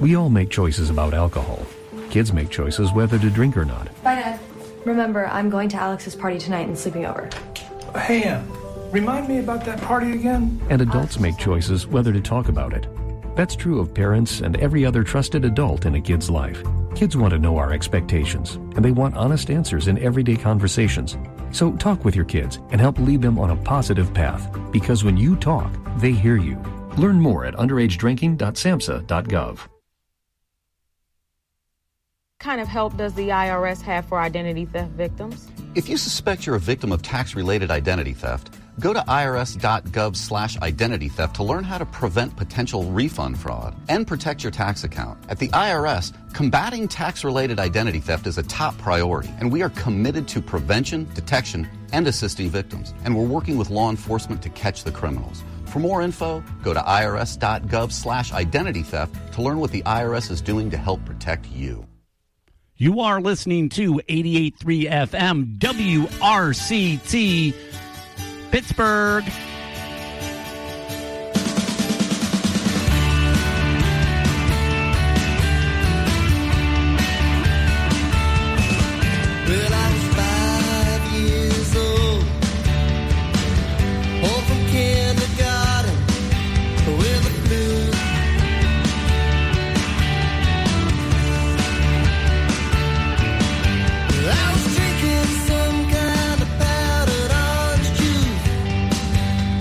We all make choices about alcohol. Kids make choices whether to drink or not. Bye, Dad. Remember, I'm going to Alex's party tonight and sleeping over. Hey, remind me about that party again? And adults make choices whether to talk about it. That's true of parents and every other trusted adult in a kid's life. Kids want to know our expectations, and they want honest answers in everyday conversations. So talk with your kids and help lead them on a positive path, because when you talk, they hear you. Learn more at underagedrinking.samhsa.gov. What kind of help does the IRS have for identity theft victims? If you suspect you're a victim of tax-related identity theft, go to irs.gov/identity theft to learn how to prevent potential refund fraud and protect your tax account. At the IRS, combating tax-related identity theft is a top priority, and we are committed to prevention, detection, and assisting victims. And we're working with law enforcement to catch the criminals. For more info, go to irs.gov/identity theft to learn what the IRS is doing to help protect you. You are listening to 88.3 FM WRCT Pittsburgh. Well, I was 5 years old, home from kindergarten with a flu. I was drinking some kind of powdered orange juice.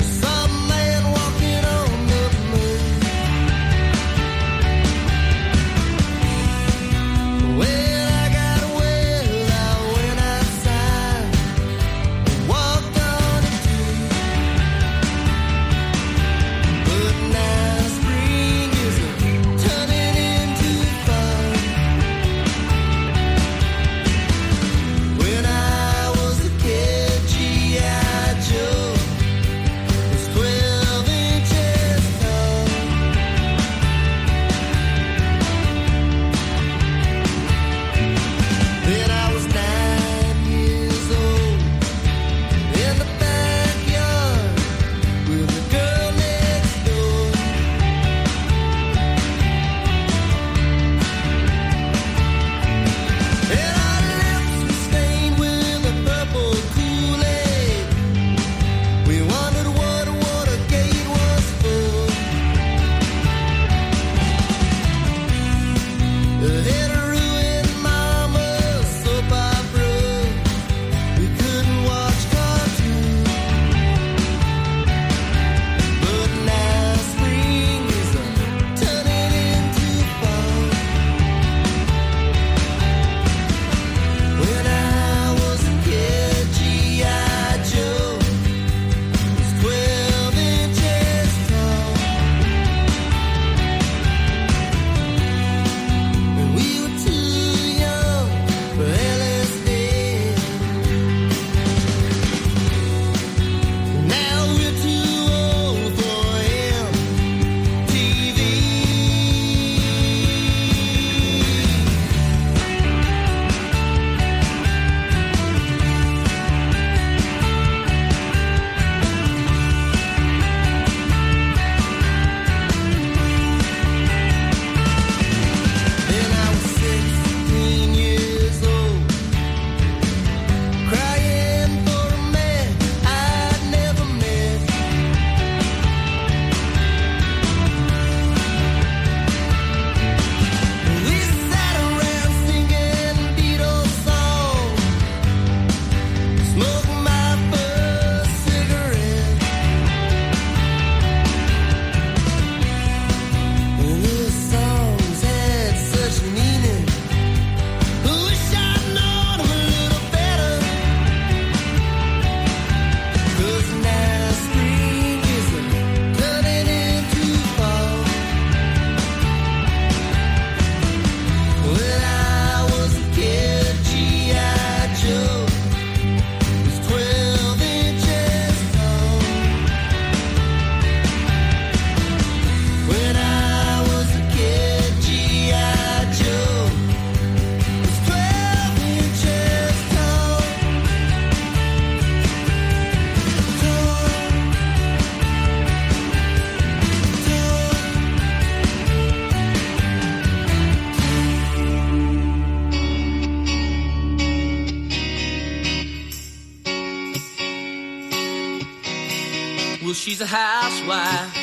Well, she's a housewife,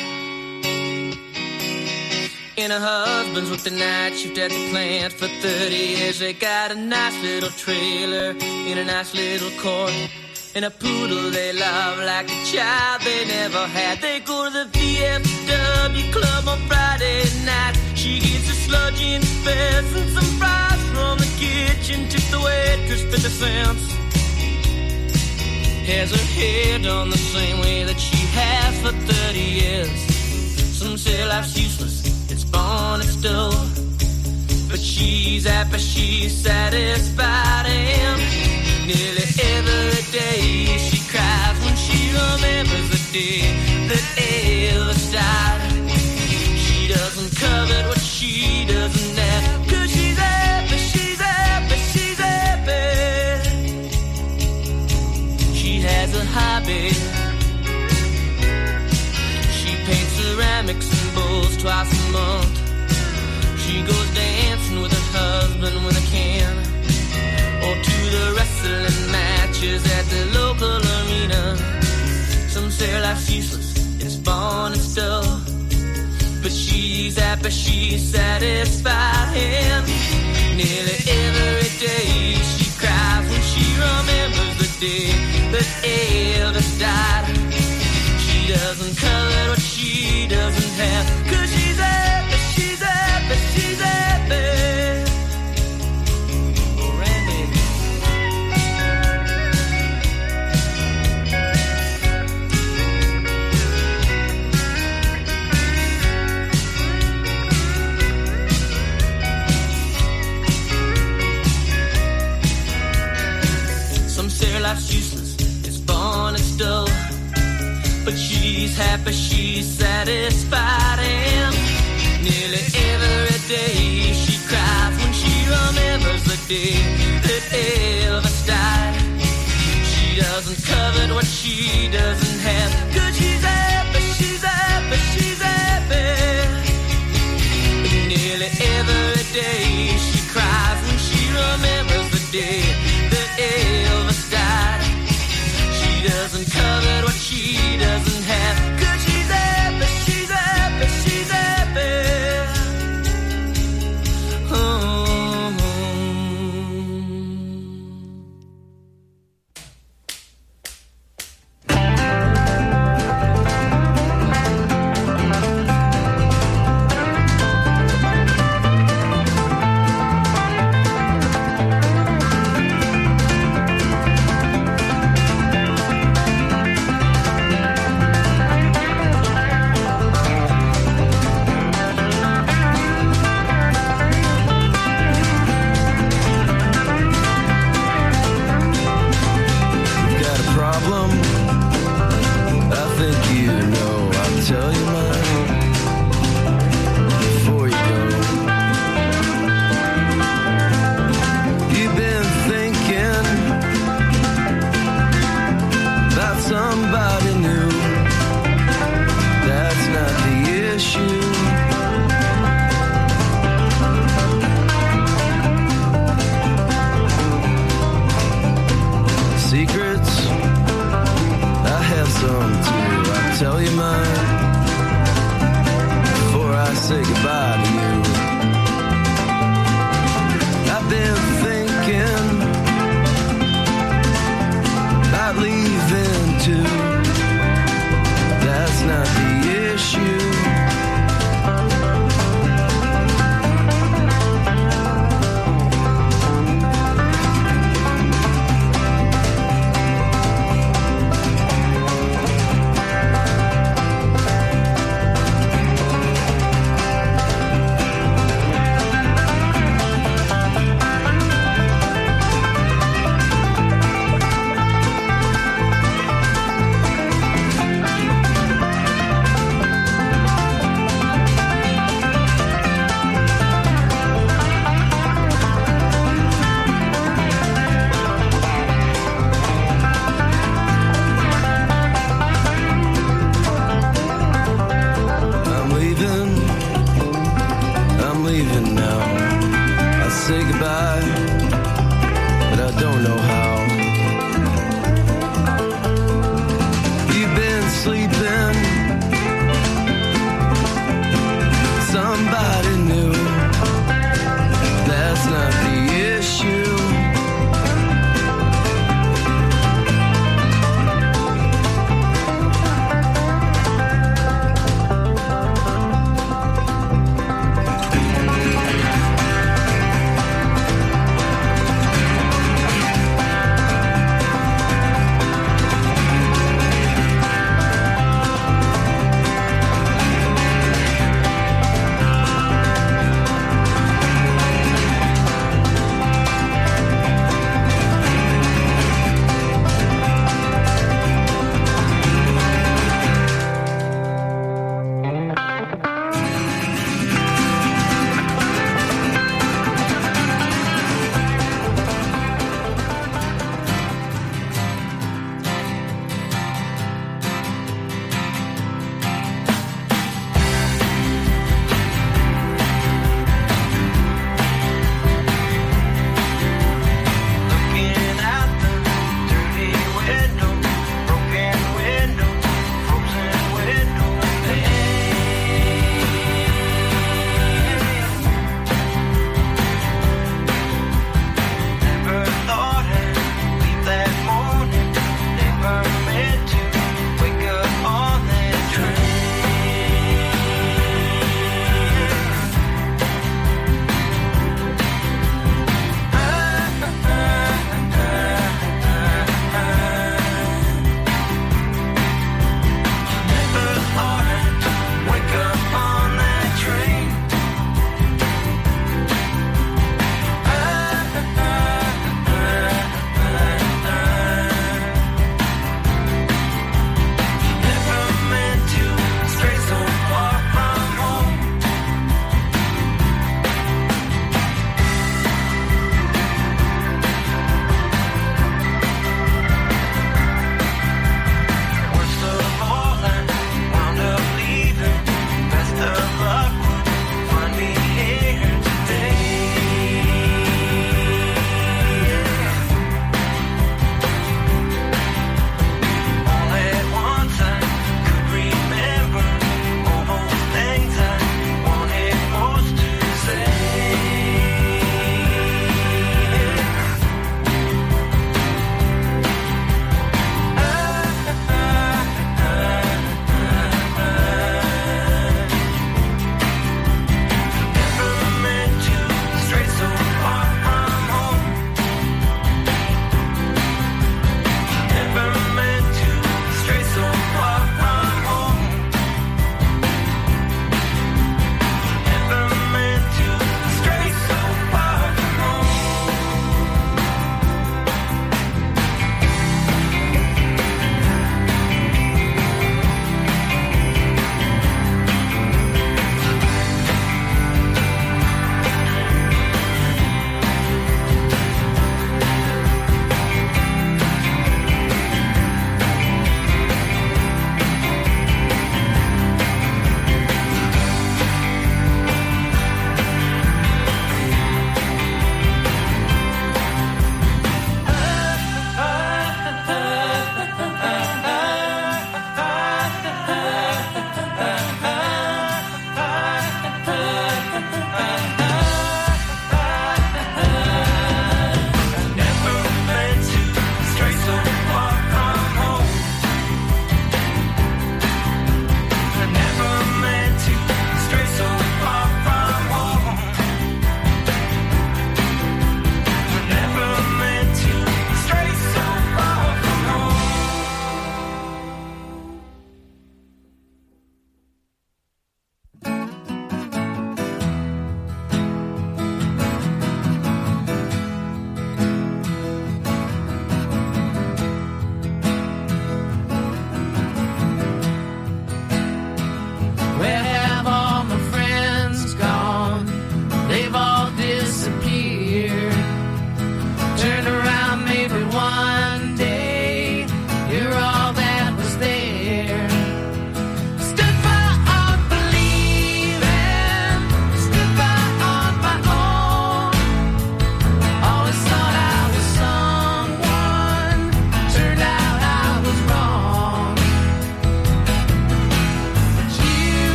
and her husband's worked the night shift at the plant for 30 years. They got a nice little trailer in a nice little court, and a poodle they love like a child they never had. They go to the VFW club on Friday night. She gets a sludge in fest and some fries from the kitchen. Tip the waitress 50 cents. Has her hair done the same way that she has for 30 years. Some say life's useless, it's born, it's dull, but she's happy, she's satisfied, and nearly every day she cries when she remembers the day that Elvis died. She doesn't covet what she doesn't have, 'cause she's happy, she's happy, she's happy. She has a hobby. She paints ceramics and bowls twice a month. She goes dancing with her husband with a can, or to the wrestling matches at the local arena. Some say life's useless, it's born, it's dull, but she's happy, she's satisfied, and nearly every day she cries when she remembers the day that Elvis died. She doesn't covet what she doesn't have, 'cause she's happy, she's happy, she's happy. Oh, Randy. Some say life's useless, it's born, it's dull, but she's happy, she's satisfied, and nearly every day she cries when she remembers the day that Elvis died. She doesn't covet what she doesn't have, 'cause she's happy, she's happy, she's happy. And nearly every day she cries when she remembers the day that Elvis died. She doesn't covet what she doesn't have, 'cause she's happy, she's happy, she's happy. Oh. Tell you mine before you go. You've been thinking about somebody new. That's not the issue. Secrets, I have some too. I'll tell you mine before I say goodbye to you. I've been thinking about leaving too. That's not the issue. Say goodbye, but I don't know how. You've been sleeping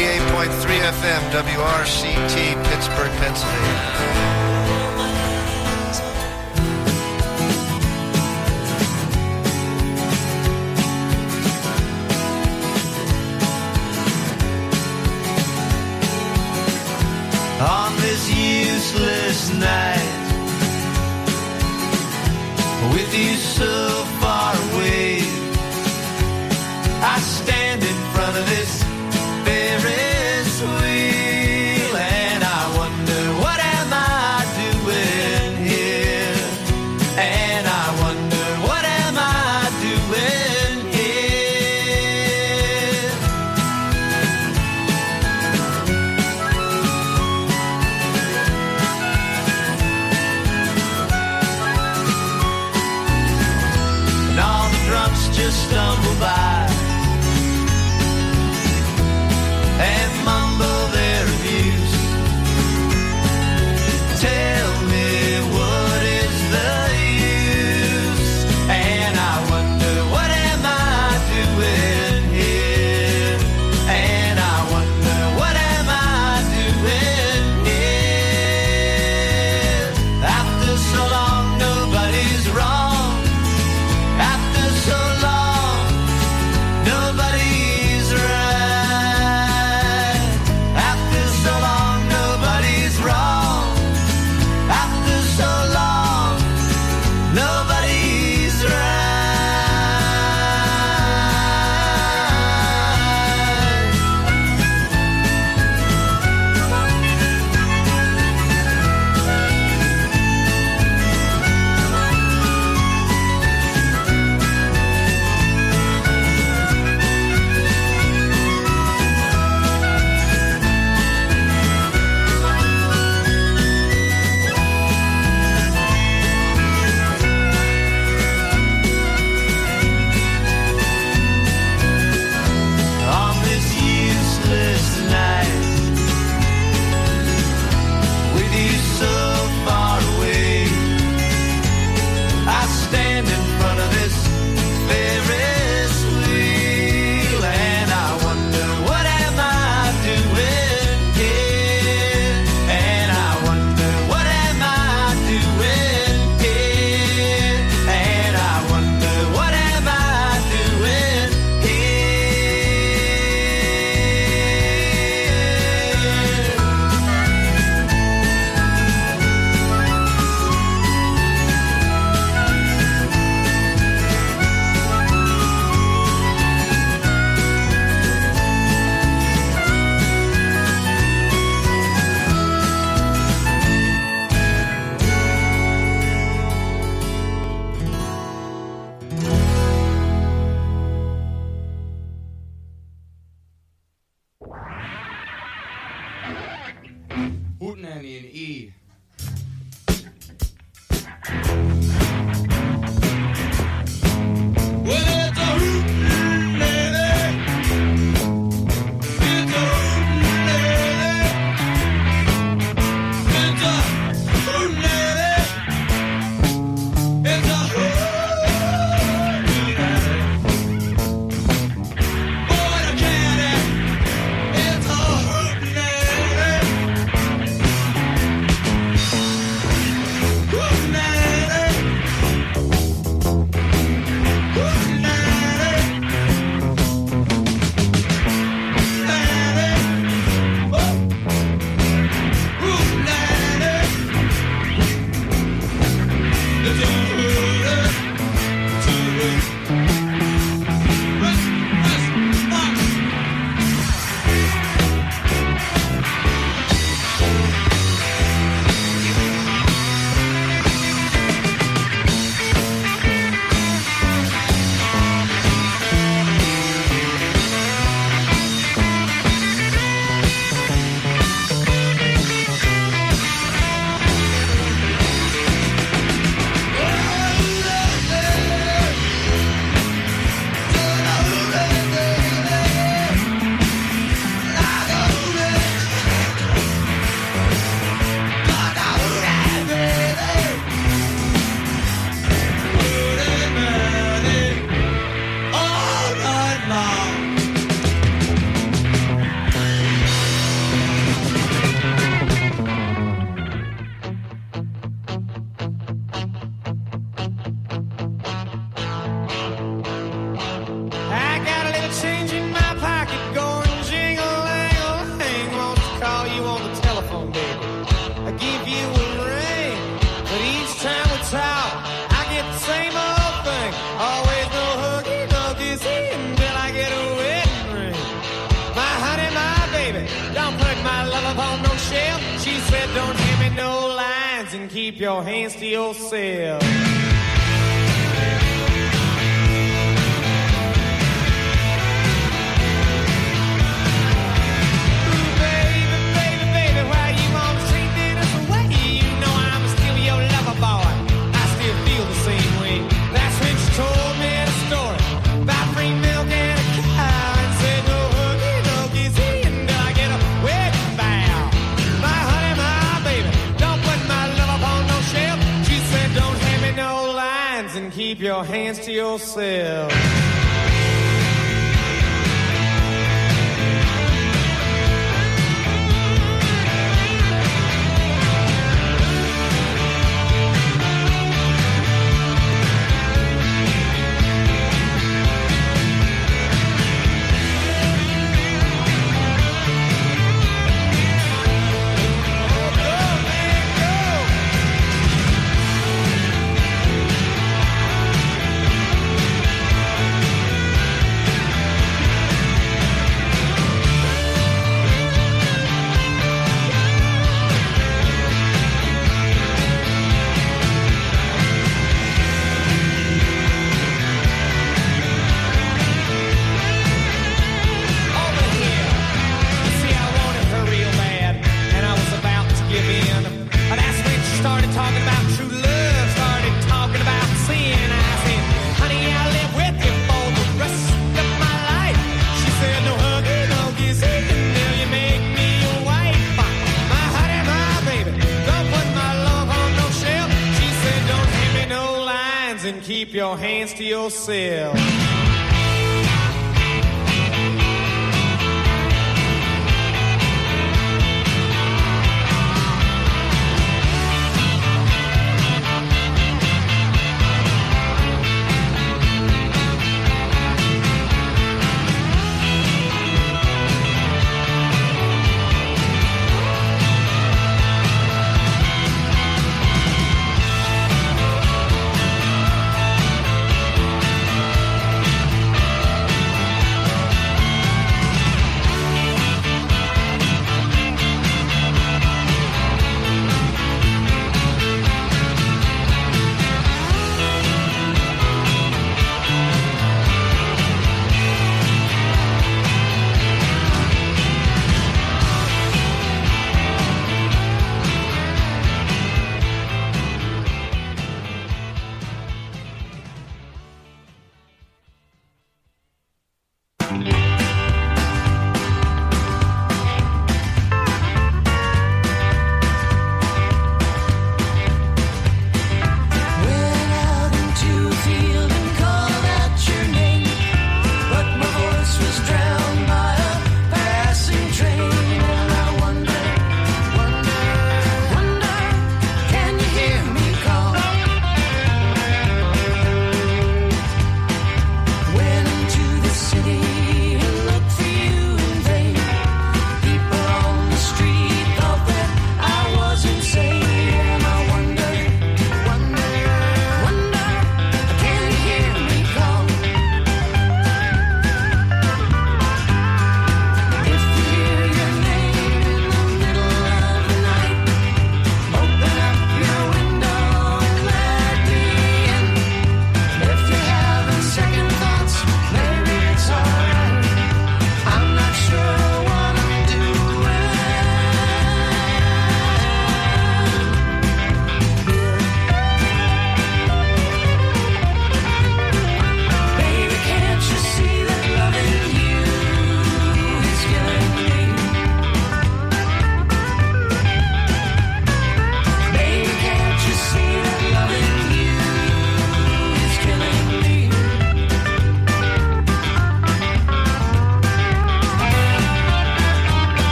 88.3 FM, WRCT, Pittsburgh, Pennsylvania. On this useless night, with you so far away, I stand in front of this Ferris wheel and I wonder what am I doing here, and I wonder what am I doing here. And all the drunks just stumble by and mumble their abuse. Tell me what is the use, and I wonder what am I doing here, and I wonder what am I doing here. After so long nobody's wrong, after so long nobody's right, after so long nobody's wrong, after so long nobody's right. On this useless night, with you so far away, I stand in front of this Ferris wheel and I wonder what am I doing here, and I wonder what am I doing here, and I wonder what am I doing here. Hootenanny and E. Well, it's a hootenanny. It's a hootenanny. It's a hootenanny. It's a hootenanny. Boy, the candy. It's a hootenanny. love on no shelf. She said, don't hand me no lines and keep your hands to yourself. Keep your hands to yourself. Keep your hands to yourself.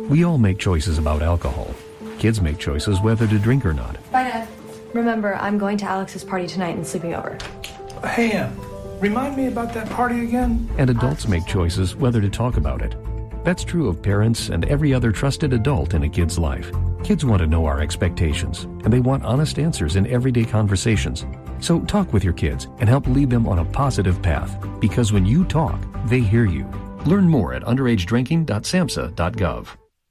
We all make choices about alcohol. Kids make choices whether to drink or not. Bye, Dad. Remember, I'm going to Alex's party tonight and sleeping over. Hey, Em, remind me about that party again? And adults make choices whether to talk about it. That's true of parents and every other trusted adult in a kid's life. Kids want to know our expectations, and they want honest answers in everyday conversations. So talk with your kids and help lead them on a positive path, because when you talk, they hear you. Learn more at underagedrinking.samhsa.gov.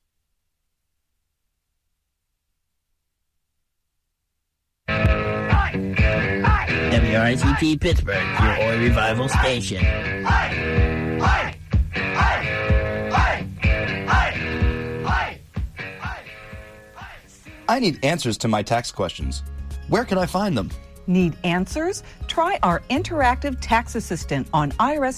WRCT Pittsburgh, your Oi Revival station. I need answers to my tax questions. Where can I find them? Need answers? Try our interactive tax assistant on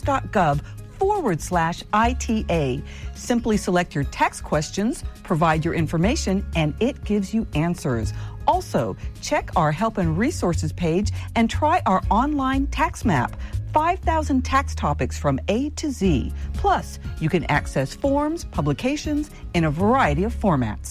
irs.gov/ITA. Simply select your tax questions, provide your information, and it gives you answers. Also, check our help and resources page and try our online tax map. 5,000 tax topics from A to Z. Plus, you can access forms, publications in a variety of formats.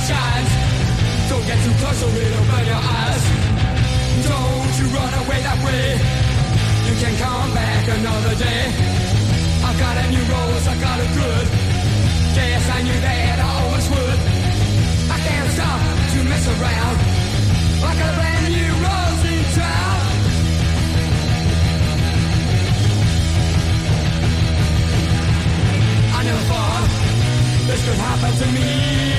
shines. Don't get too close or it'll burn your eyes. Don't you run away that way. You can come back another day. I've got a new rose, I got it good. Yes, I knew that I always would. I can't stop to mess around. I got a brand new rose in town. I never thought this could happen to me.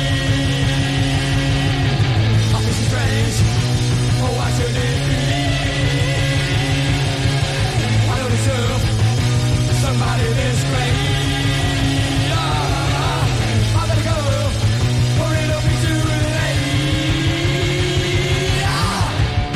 I feel so strange. Oh, why should it be? I don't deserve somebody this great. I better go, or it'll be too late.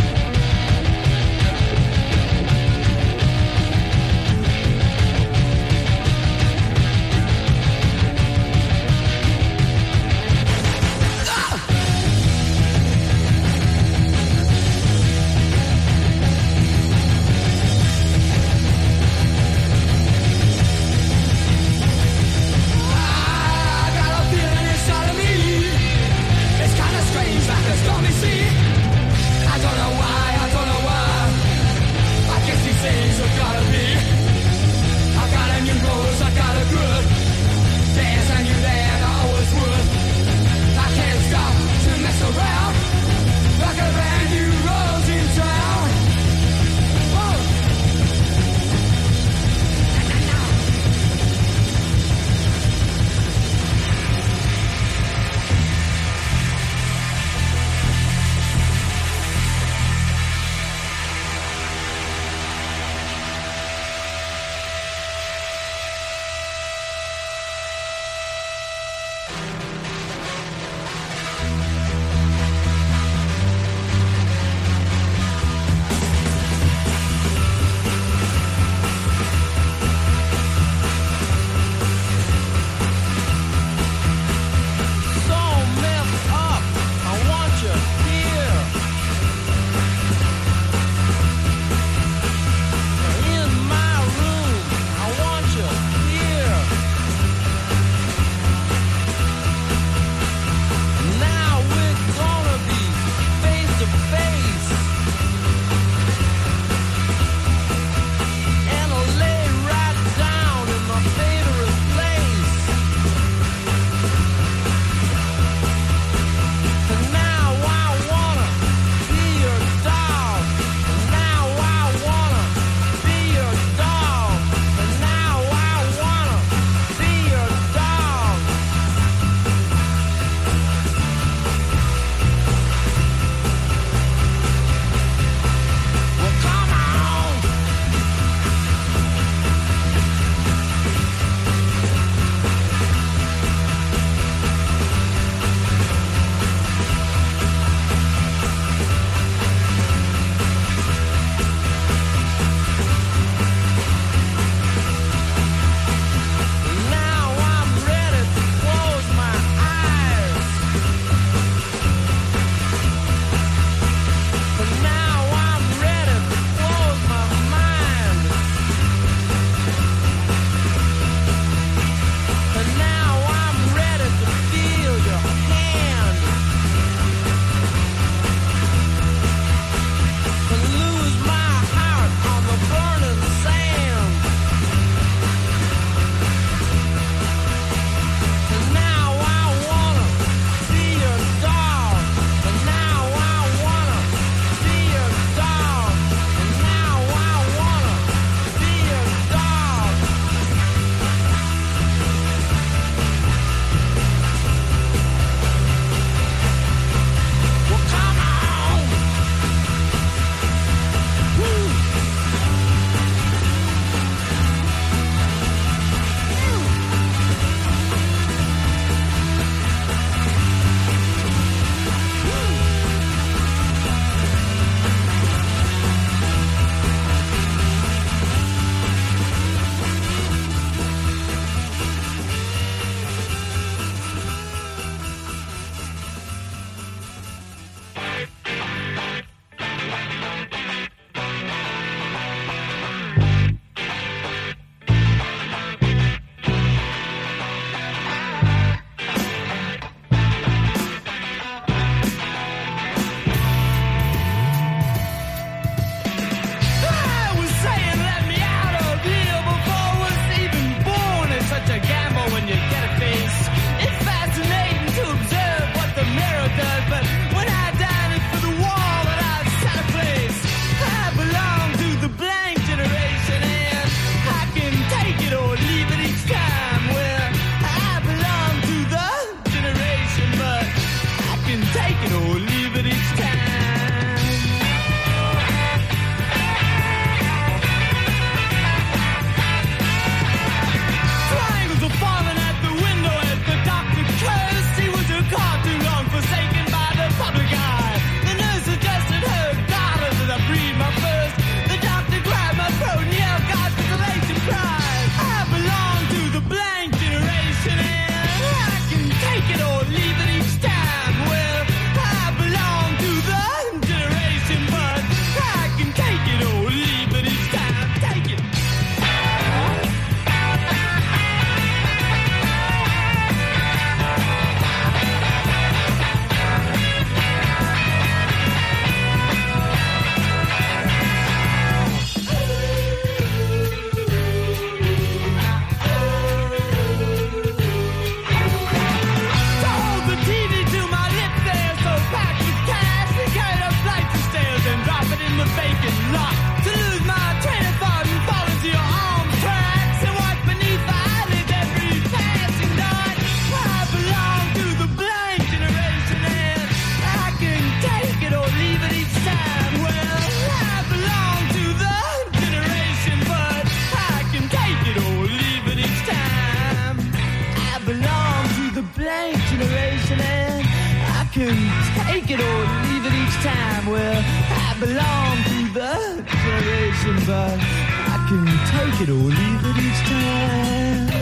in the vacant lot. To lose my train of thought and fall into your arms tracks. And watch beneath the eyelids every passing night. I belong to the blank generation and I can take it or leave it each time. Well, I belong to the generation, but I can take it or leave it each time. I belong to the blank generation and I can take it or leave it each time. Well, I belong to the generation, but I can take it or leave it each time.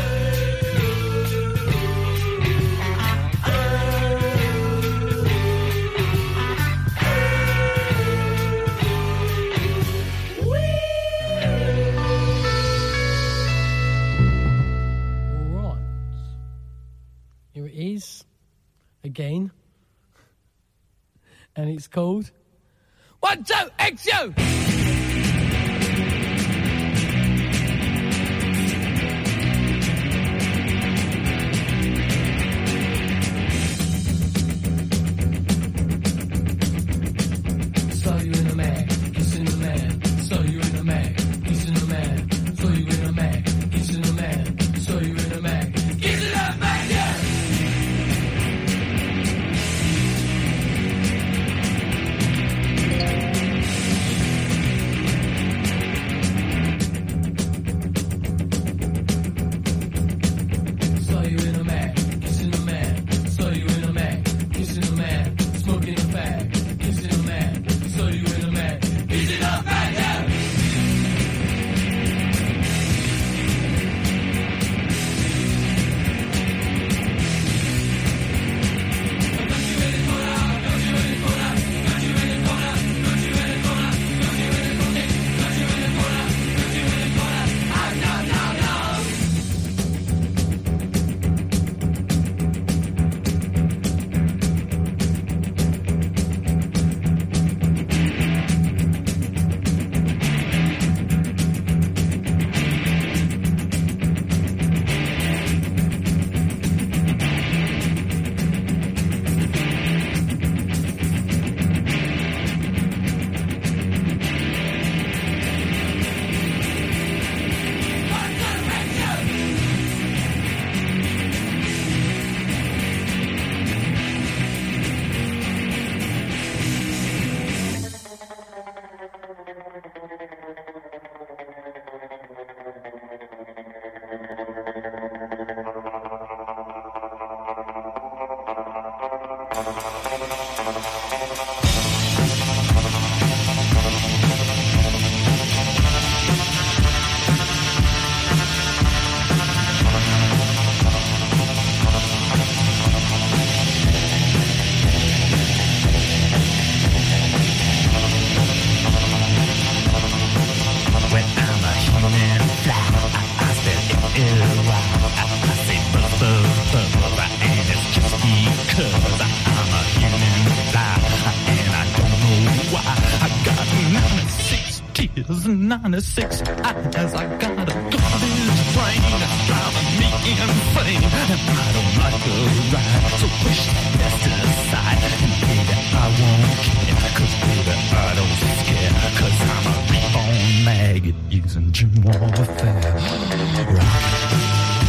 Here it is, again, and it's called 1, 2, XU! Saw you in a mag, kissing a man. Saw you in a mag, kissing a man. Saw you in a mag, kissing a man. Saw you in a mag, kissing a man, yeah! Saw you in a mag, kissing a man. Saw you in a mag, kissing a man. Smoking a fag, kissing a man. Saw you in a mag, kissing a man, yeah! Tears and 96 eyes. I got a garbage brain that's driving me insane, and I don't like the ride. So push that best aside, and baby I won't care, 'cause baby I don't scare, 'cause I'm a reborn maggot using gym warfare. Rock.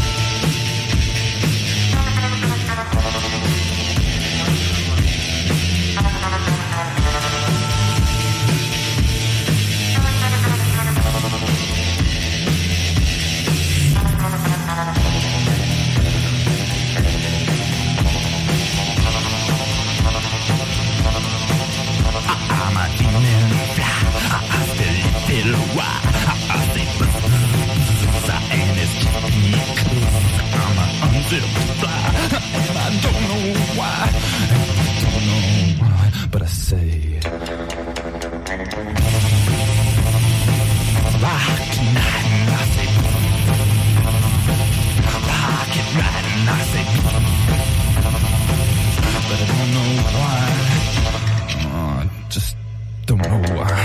But I say, rock tonight, and I say, rock it right, and I say, but I don't know why. I just don't know why.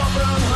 from